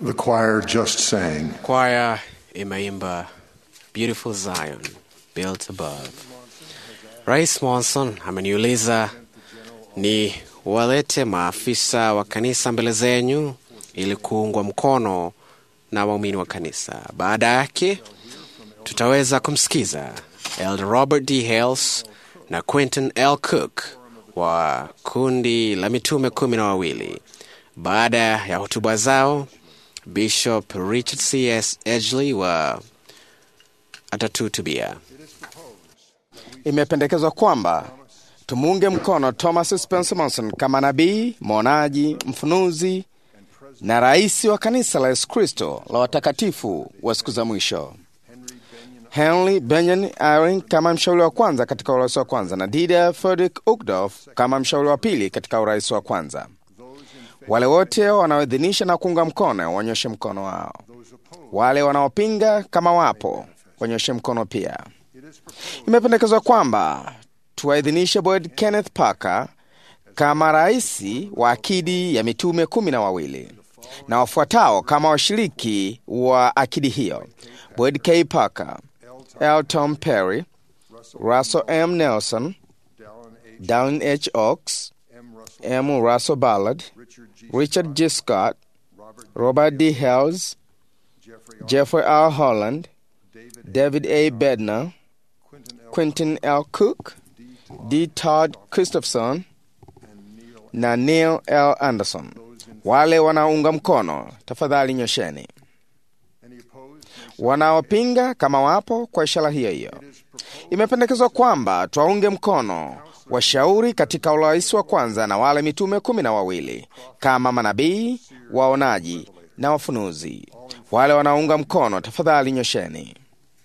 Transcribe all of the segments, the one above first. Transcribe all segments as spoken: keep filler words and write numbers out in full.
The choir just sang. Choir imeimba Beautiful Zion, Built Above. Rais Monson ameniuliza ni walete maafisa wa kanisa mbele zenyu ili kuungwa mkono na waumini wa kanisa. Baada yake tutaweza kumsikiza Elder Robert D. Hales na Quentin L. Cook wa kundi la mitume kumi na wawili. Baada ya hotuba zao, Bishop Richard C S Edgley wa atatuhutubia. Imependekezwa kwamba tumuunge mkono Thomas Spencer Monson kama nabii, mwonaji, mfunuzi na rais wa kanisa la Yesu Kristo la watakatifu wa siku za mwisho. Henry Benyon Eyring kama mshauri wa kwanza katika urais wa kwanza na Didier Frederick Uchtdorf kama mshauri wa pili katika urais wa kwanza. Wale wote wanaoidhinisha na kuunga mkono wanyoshe mkono wao. Wale wanaopinga kama wapo wanyoshe mkono pia. Imependekezwa kwamba tuwaidhinishe Boyd Kenneth Parker kama raisi wa akidi ya mitume kumi na wawili na wafuatao kama washiriki wa akidi hiyo: Boyd K. Parker, L. Tom Perry, Russell M. Nelson, Dallin H. Oaks, M. Russell Ballard, Richard G. Scott, Robert D. Hales, Jeffrey R. Holland, David A. Bednar, Quentin L. Cook, D. Todd Christopherson na Neil L. Anderson. Wale wanaunga mkono tafadhali nyosheni. Wanaopinga kama wapo kwa ishara hiyo hiyo. Imependekezwa kwamba tuwaunge mkono washauri katika urais wa kwanza na wale mitume kumi na wawili kama manabii, waonaji na wafunuzi. Wale wanaunga mkono tafadhali nyosheni.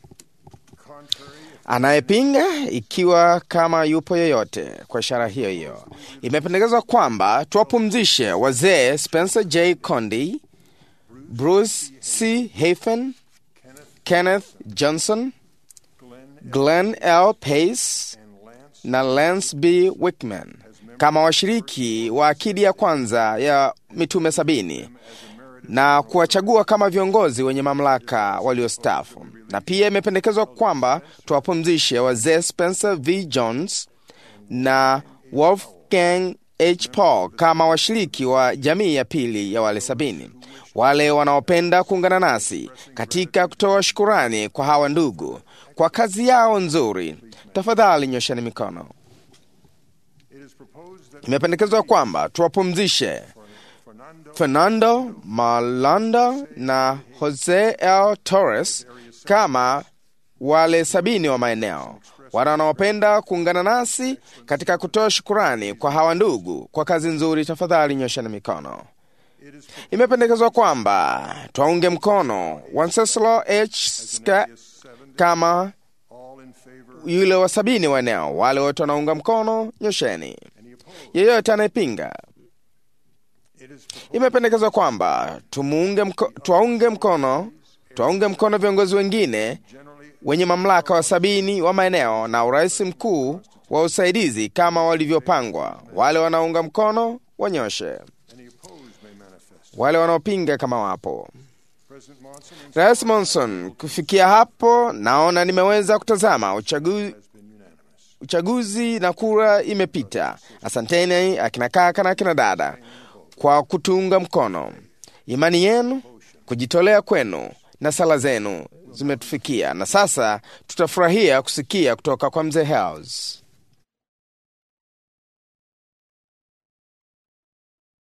Anayepinga ikiwa kama yupo yoyote kwa ishara hiyo hiyo. Imependekezwa kwamba tuwapumzishe wazee Spencer J. Condi, Bruce C. Hafen, Kenneth Johnson, Glenn L. Pace na Lance B. Wickman kama washiriki wa akidi ya kwanza ya mitume sabini na kuwachagua kama viongozi wenye mamlaka waliostaafu. Na pia imependekezwa kwamba tuwapumzishe wazee Spencer V. Jones na Wolfgang H. Paul kama washiriki wa jamii ya pili ya wale sabini. Wale wanaopenda kuungana nasi katika kutoa shukurani kwa hawa ndugu kwa kazi yao nzuri, tafadhali nyosheni mikono. Imependekezwa kwamba tuwapumzishe Fernando Malanda na Jose L. Torres kama wale sabini wa maeneo. Wanaopenda kuungana nasi katika kutoa shukurani kwa hawa ndugu kwa kazi nzuri, tafadhali nyosheni mikono. Imependekezwa kwamba tuwaunge mkono Wenceslas H. Ska kama yule wa sabini wa eneo. Wale wote wanaunga mkono nyosheni. Yeyote anayepinga. Imependekezwa kwamba tumuunge mko, tuwaunge mkono tuwaunge mkono viongozi wengine wenye mamlaka wa sabini wa maeneo na urais mkuu wa usaidizi kama walivyopangwa. Wale wanaunga mkono wanyoshe. Wale wanaopinga kama wapo. Rais Monson, kufikia hapo naona nimeweza kutazama uchaguzi, uchaguzi na kura imepita. Asanteni akina kaka na akina dada kwa kutuunga mkono. Imani yenu, kujitolea kwenu na sala zenu zimetufikia, na sasa tutafurahia kusikia kutoka kwa mzee Hales.